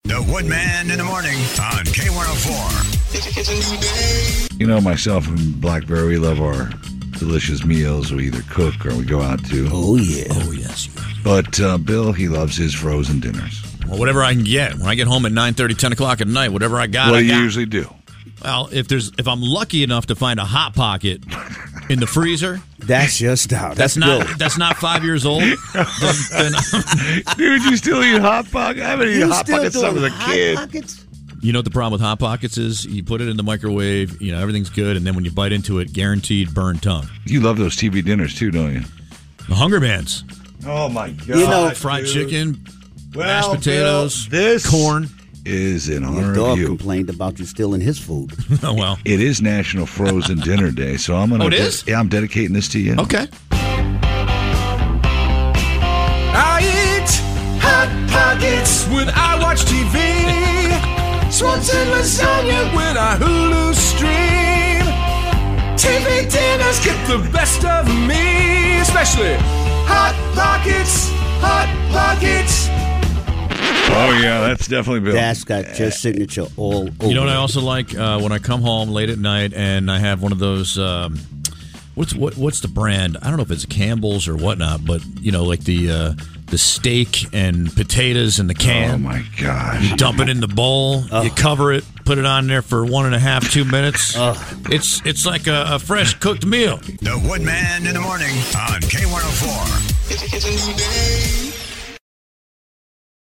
The Woodman in the morning on K104. It's a new day. You know, myself and Blackberry, we love our delicious meals. We either cook or we go out to. Oh, yeah. Oh, yes. But Bill, he loves his frozen dinners. Well, whatever I can get. When I get home at 9:30, 10 o'clock at night, whatever I got, What do I you got. usually do? Well, if I'm lucky enough to find a Hot Pocket in the freezer, That's your style. that's good. not 5 years old. then Dude, you still eat Hot Pockets? I haven't eaten You Hot still Pockets since I was a doing Hot kid. Pockets? you know what the problem with Hot Pockets is? You put it in the microwave, everything's good, and then when you bite into it, guaranteed burn tongue. You love those TV dinners too, don't you? The Hunger Bands, Oh, my God. You know, fried chicken, Well, mashed potatoes, Bill, this corn. is in Your honor of dog you. complained about you stealing his food. Oh, well. It is National Frozen Dinner Day, so I'm going to... Oh, it is? Yeah, I'm dedicating this to you. Okay. I eat Hot Pockets when I watch TV. Swanson lasagna when I Hulu stream. TV dinners get the best of me, especially Hot Pockets, Hot Pockets. Oh, yeah, that's definitely Bill. That's got your signature all over. You know what I also like? When I come home late at night and I have one of those... What's the brand? I don't know if it's Campbell's or whatnot, but like the steak and potatoes in the can. Oh, my gosh. You dump it in the bowl. You cover it. Put it on there for 1.5, 2 minutes. It's like a fresh cooked meal. The Woodman in the morning on K104. It's a new day.